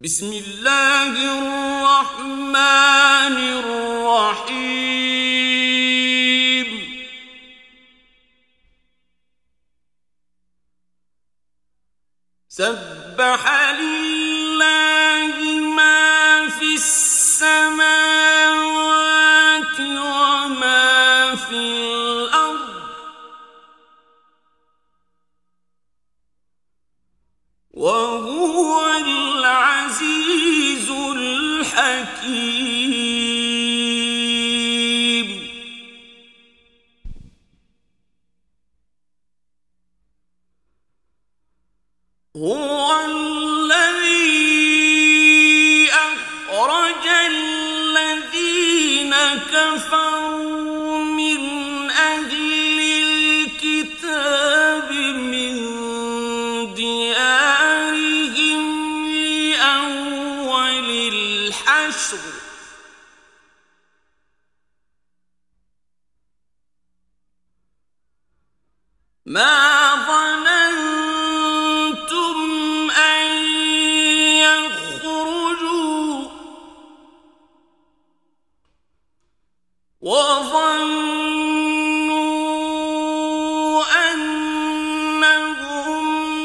بسم الله الرحمن الرحيم سبح لله ما في السماوات وما في الأرض وهو العزيز الحكيم هو الذي أخرج الذين كفروا من أهل الكتاب من ديارهم لأول الحشر ما ظننتم أن يخرجوا وظنوا أنهم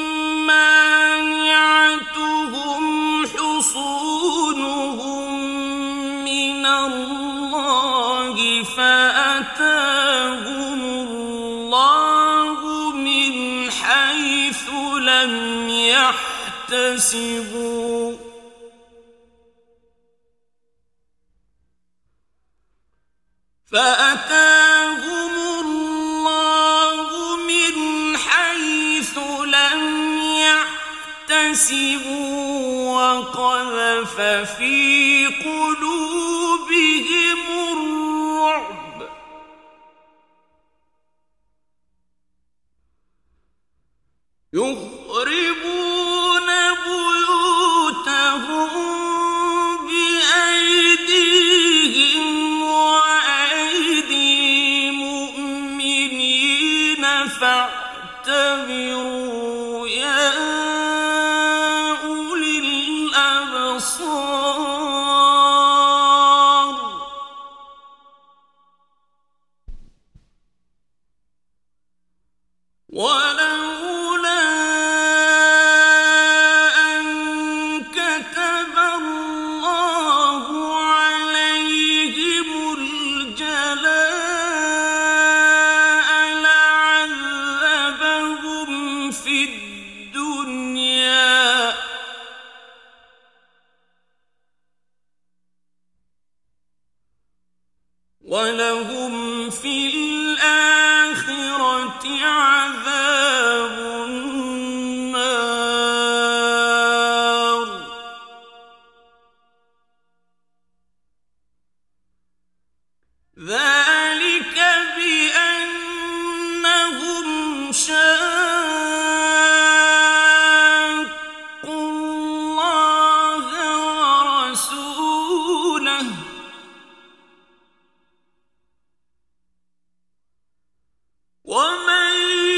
مانعتهم حصونهم من الله فأتاهم الله من حيث لم يحتسبوا وقذف في قلوبهم الرعب يخربون بيوتهم بأيديهم وأيدي المؤمنين فاعتبروا يا أولي الأبصار ولولا أن كتب الله عليهم الجلاء لعذبهم في الدنيا ولهم في الآخرة عذاب النار ذلك بأنهم شاقوا الله ورسوله ومن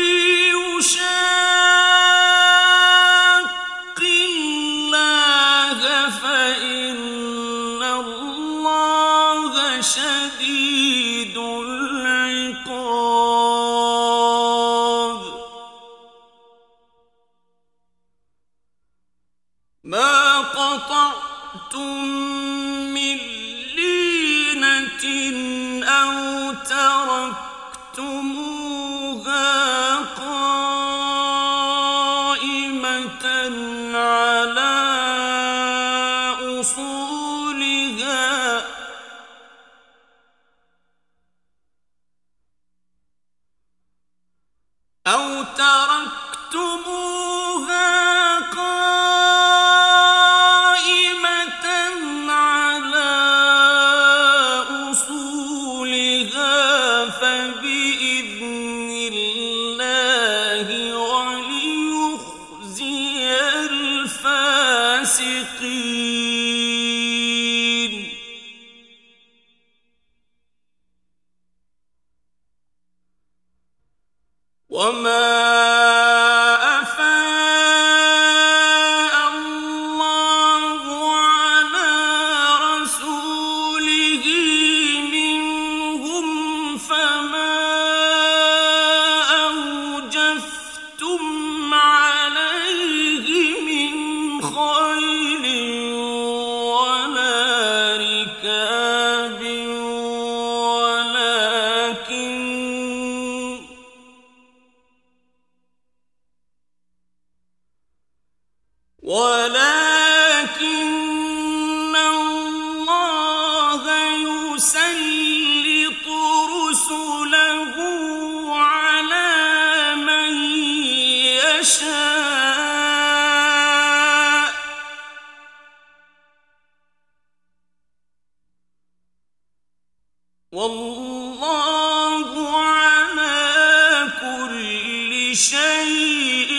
يشاق الله فإن الله شديد العقاب ما قطعتم من لينة أو تركتموها قائمة على أصولها فبإذن الله وليخزي الفاسقين وما أفاء الله خيل ولا ركاب ولكن الله يسلط رسله على من يشاء والله على كل شيء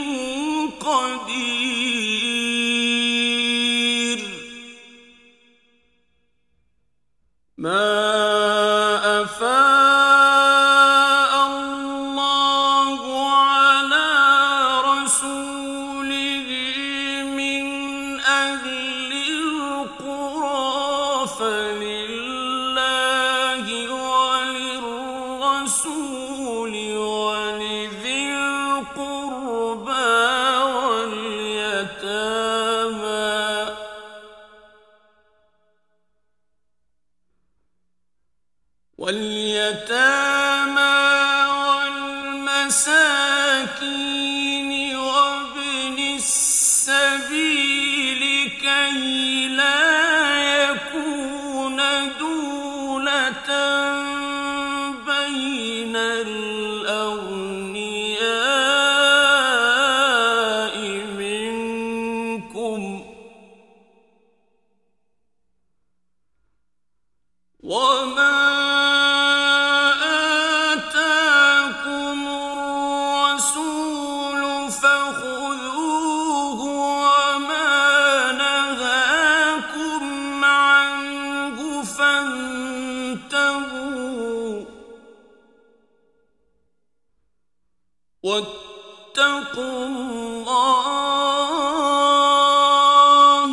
قدير. ما أفاء الله على رسوله من أهل القرى فلله وللرسول ولذي القربى واليتامى والمساكين وابن السبيل كي لا يكون دولة بين الأغنياء منكم وما فخذوه وما نهاكم عنه فانتهوا واتقوا الله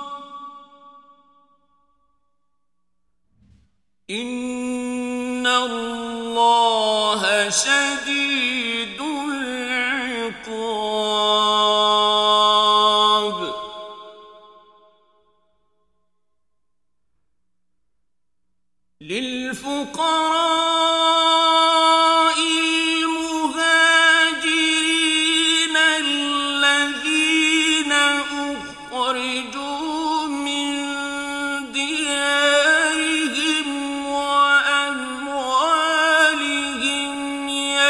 إن الله شديد العقاب. للفقراء المهاجرين الذين أخرجوا من ديارهم وأموالهم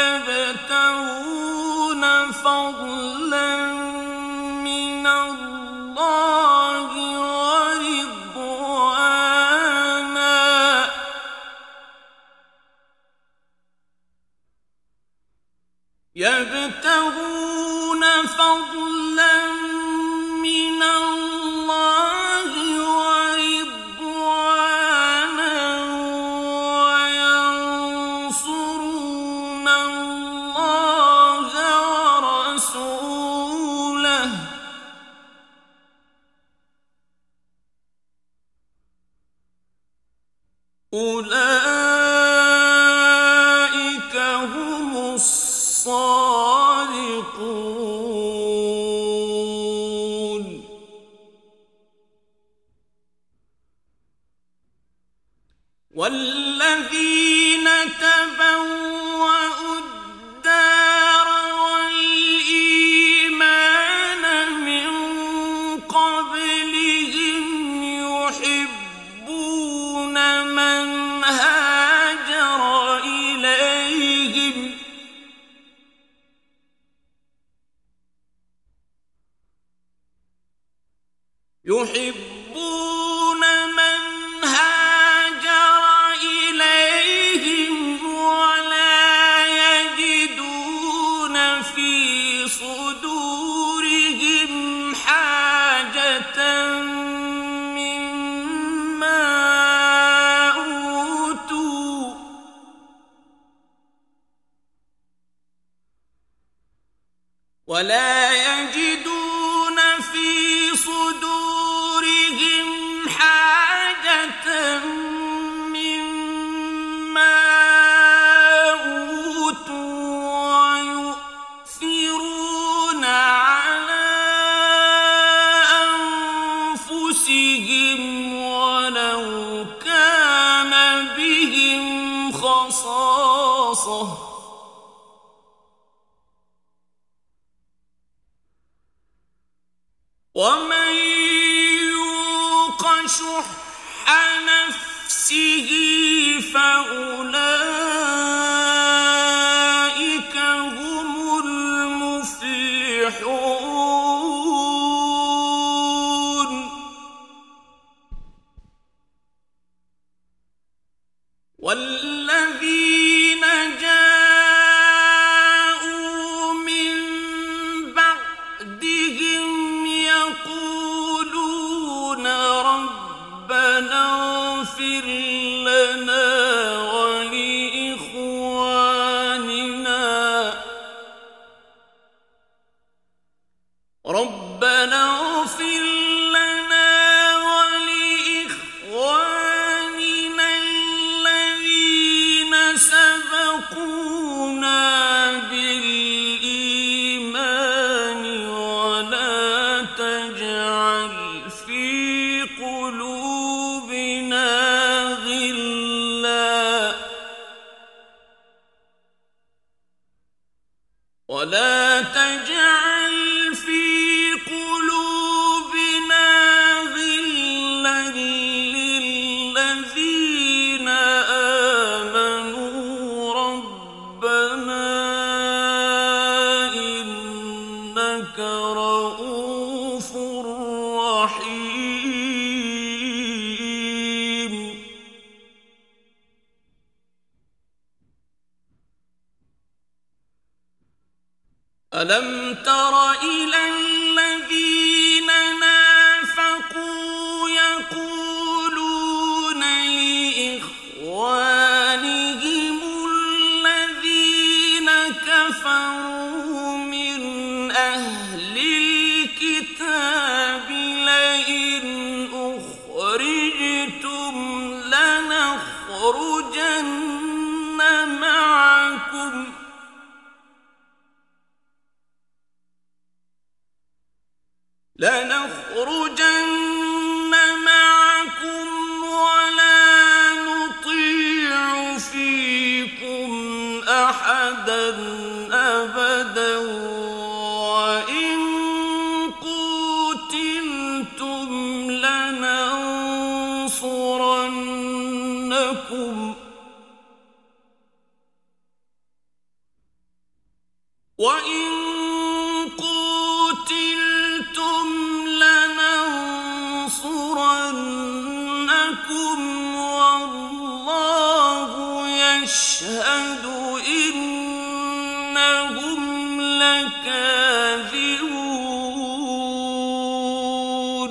يبتغون فضلا من الله ورضوانا يبتغون فضلا من الله ورضوانا وينصرون الله ورسوله أولئك هم الصادقون. والذين تبوأوا الدار والإيمان من قبلهم يحبون من هاجر إليهم ولا يجدون في صدورهم حاجة مما أوتوا ويؤثرون على أنفسهم ولو كان بهم خصاصة ومن يوق شح نفسه فأولئك هم المفلحون والذين جاءوا من بعدهم يقولون ربنا اغفر لنا ولإخواننا الذين سبقونا بالإيمان ولا تجعل في قلوبنا غلا للذين آمنوا ربنا إنك رؤوف رحيم ألم تر إلى الذين نافقوا يقولون لإخوانهم الذين كفروا من أهل الكتاب لئن أخرجتم لنخرجن معكم ولا نطيع فيكم أحدا أبدا وإن قوتلتم لننصرنكم والله يشهد إنهم لكاذبون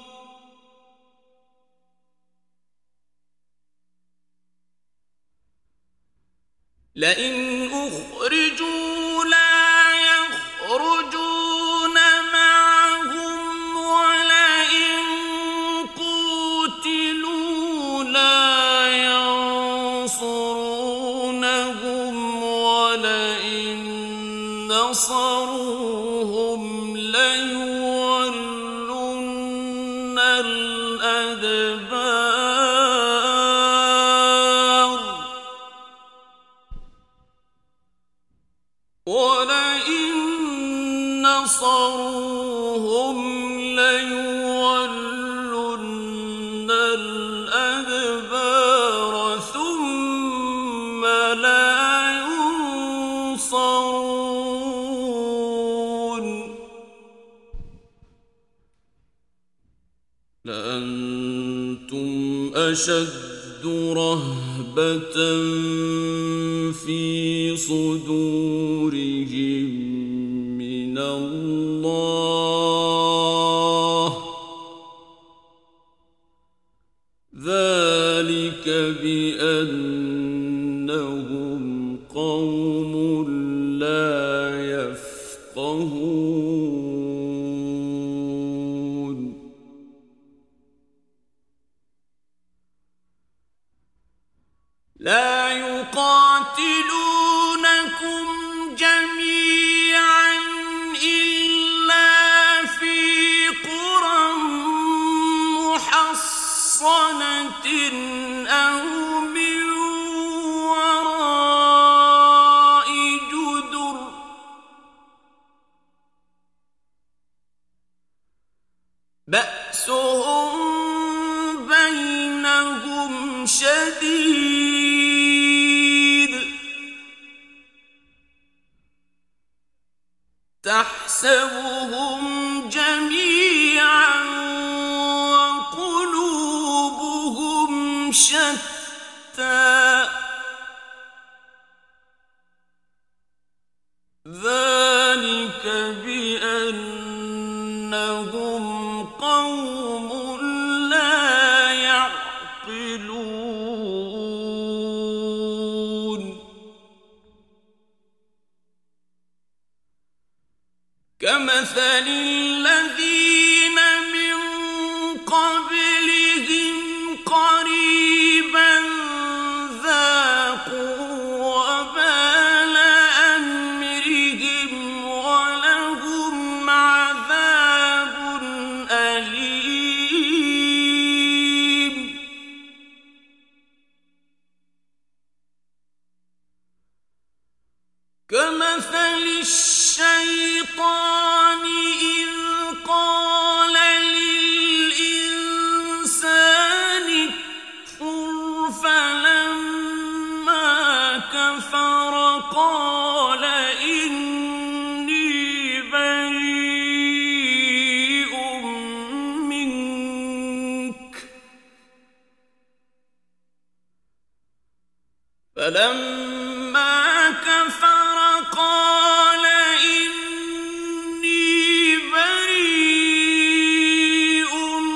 لئن أخرجوا لا يخرجون معهم ولئن قوتلوا لا ينصرونهم ولئن نصروهم ليولن الأدبار ولئن نصروهم ليولن الأدبار ثم لا ينصرون لأنتم أشد رهبة في صدورهم من الله ذلك بأنهم قوم لا يفقهون لا يقاتلونكم جميعا إلا في قرى أو من وراء جدر بأسهم بينهم شديد تحسبهم جميعا وقلوبهم شتى ذلك بأنهم قوم لا يعقلون كمثل الذين من قبلهم قريبا ذاقوا وبال أمرهم ولهم عذاب أليم كمثل الشيطان إذ قال للإنسان اكفر فلما كفر قال إني بريء منك فلما كفر قال إني بريء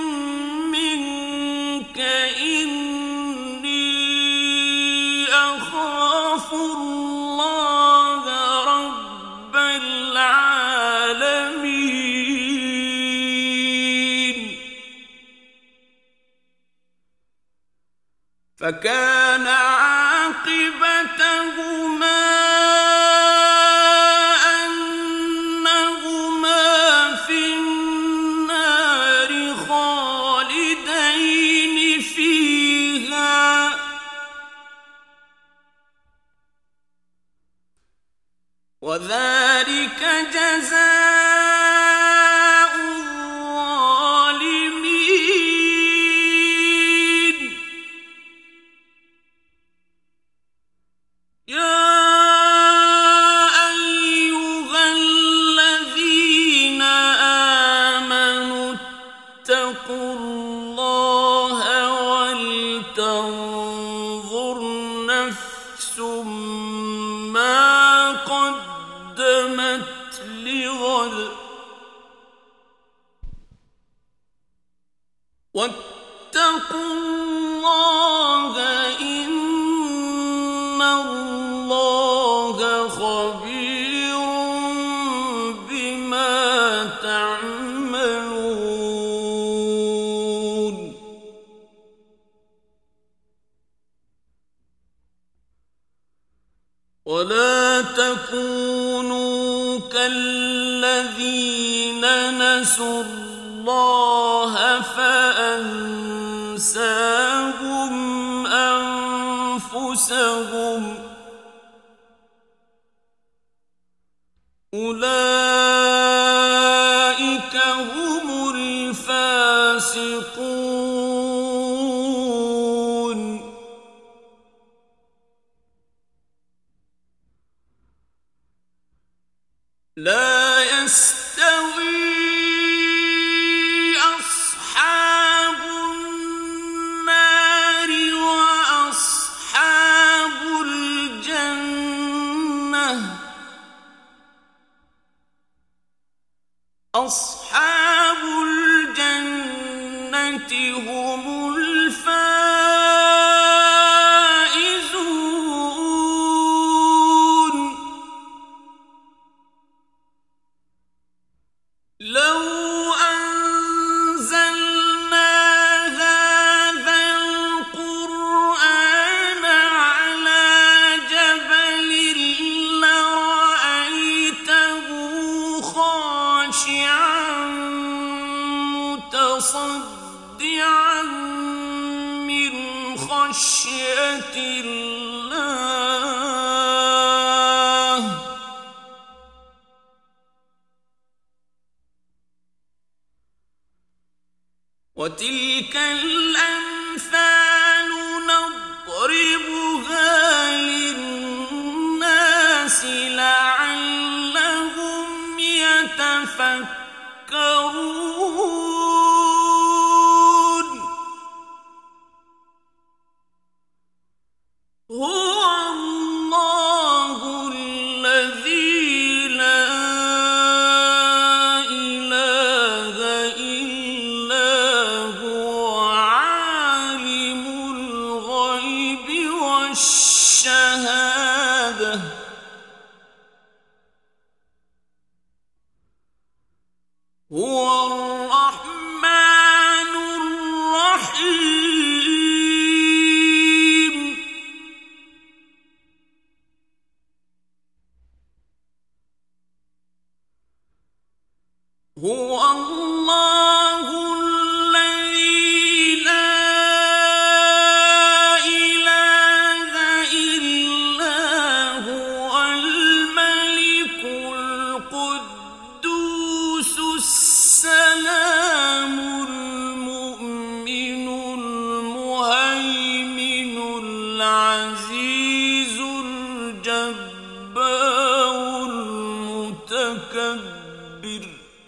منك إني أخاف الله رب العالمين فكان عاقبتهما أنهما في النار خالدين فيها وذلك جزاء الظالمين يا أيها الذين آمنوا اتقوا الله ولتنظر نفس ما قدمت لغد واتقوا الله إن الله خبير بما تعملون ولا تكونوا كالذين نسوا الله فأنساهم أنفسهم أولئك هم الفاسقون لا يستوي أصحاب النار وأصحاب الجنة أصحاب الجنة هم الفائزون لو أنزلنا هذا القرآن على جبل لرأيته خاشعا متصدعا من خشية الله. وتلك الأمثال نضربها للناس لعلهم يتفكرون. هو الله الذي لا إله إلا هو عالم الغيب والشهادة هو الرحمن الرحيم. هو الله الذي لا إله إلا هو الملك القدوس السلام المؤمن المهيمن العزيز الجبار المتكبر.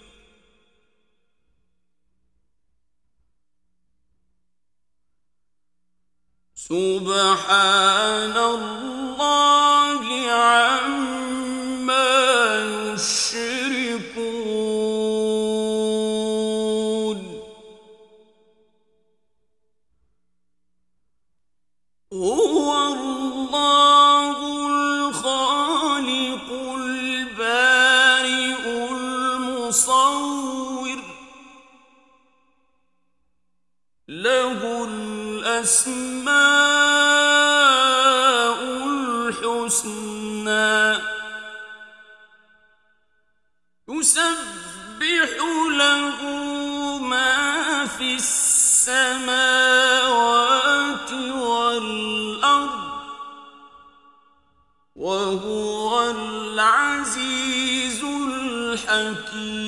سبحان الله عما يشركون. هو الله الخالق البارئ المصور له الأسماء الحسنى يسبح له ما في السماوات والأرض وهو العزيز الحكيم.